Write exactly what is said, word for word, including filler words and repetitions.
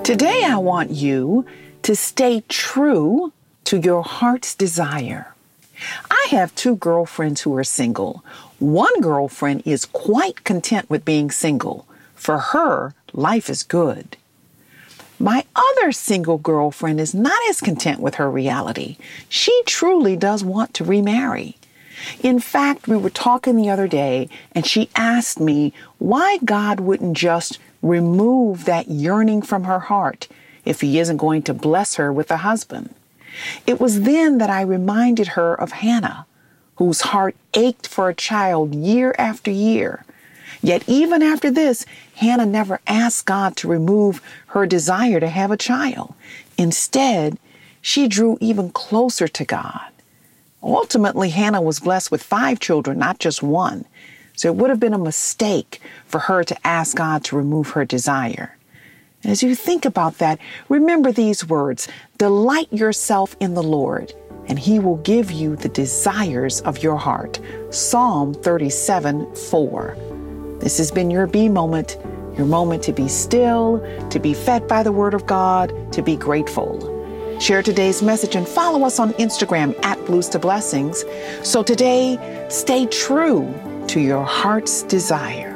Today, I want you to stay true to your heart's desire. I have two girlfriends who are single. One girlfriend is quite content with being single. For her, life is good. My other single girlfriend is not as content with her reality. She truly does want to remarry. In fact, we were talking the other day, and she asked me why God wouldn't just remove that yearning from her heart if he isn't going to bless her with a husband. It was then that I reminded her of Hannah, whose heart ached for a child year after year. Yet even after this, Hannah never asked God to remove her desire to have a child. Instead, she drew even closer to God. Ultimately, Hannah was blessed with five children, not just one. So it would have been a mistake for her to ask God to remove her desire. As you think about that, remember these words: delight yourself in the Lord, and he will give you the desires of your heart. Psalm thirty-seven four. This has been your Be Moment, your moment to be still, to be fed by the Word of God, to be grateful. Share today's message and follow us on Instagram at Blues to Blessings. So today, stay true to your heart's desire.